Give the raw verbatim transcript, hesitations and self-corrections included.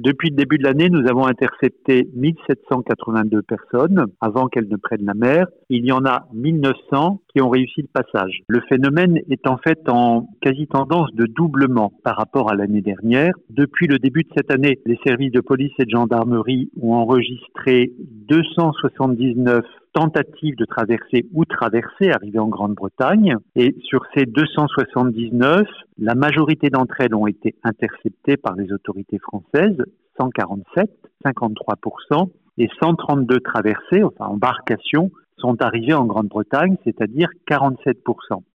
Depuis le début de l'année, nous avons intercepté mille sept cent quatre-vingt-deux personnes avant qu'elles ne prennent la mer. Il y en a mille neuf cents qui ont réussi le passage. Le phénomène est en fait en quasi-tendance de doublement par rapport à l'année dernière. Depuis le début de cette année, les services de police et de gendarmerie ont enregistré deux cent soixante-dix-neuf tentatives de traversée ou traversées arrivées en Grande-Bretagne. Et sur ces deux cent soixante-dix-neuf, la majorité d'entre elles ont été interceptées par les autorités françaises, cent quarante-sept, cinquante-trois pour cent, et cent trente-deux traversées, enfin embarcations, sont arrivées en Grande-Bretagne, c'est-à-dire quarante-sept pour cent.